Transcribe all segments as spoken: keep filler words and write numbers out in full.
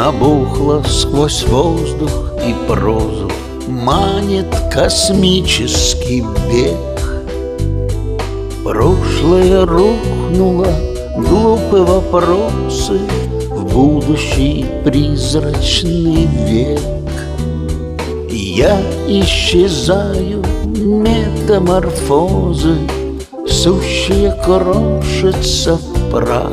Набухла сквозь воздух и прозу, манит космический бег. Прошлое рухнуло, глупые вопросы в будущий призрачный век. Я исчезаю, метаморфозы, сущие крошатся в прах.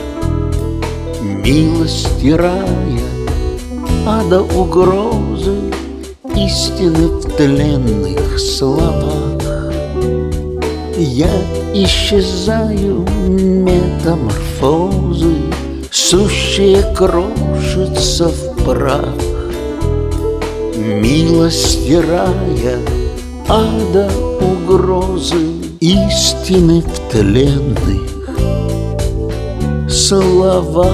Милости рая, ада угрозы, истины в тленных словах. Я исчезаю, метаморфозы, сущие крошатся в прах. Милости рая, ада угрозы, истины в тленных словах.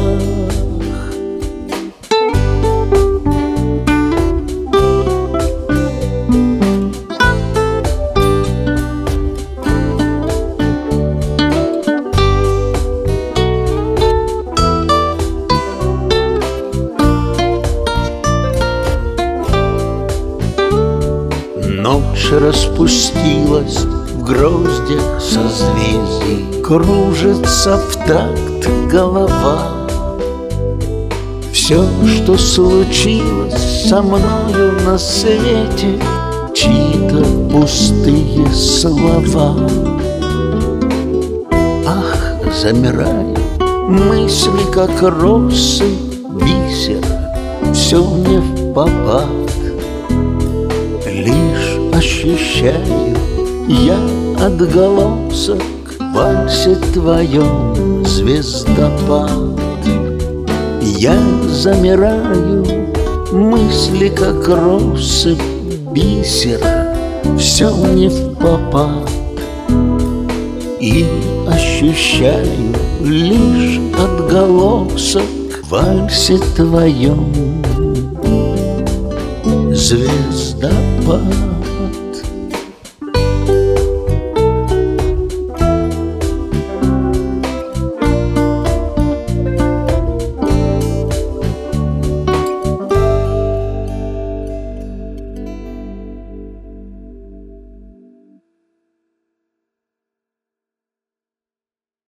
Ночь распустилась в гроздях созвездий, кружится в такт голова. Все, что случилось со мною на свете, чьи-то пустые слова. Ах, замираю, мысли, как росы, бисер, все мне впопад. Лишь ощущаю я отголосок в вальсе твоем, звездопад. Я замираю, мысли, как россыпь бисера, все не впопад. И ощущаю лишь отголосок в вальсе твоем, звездопад.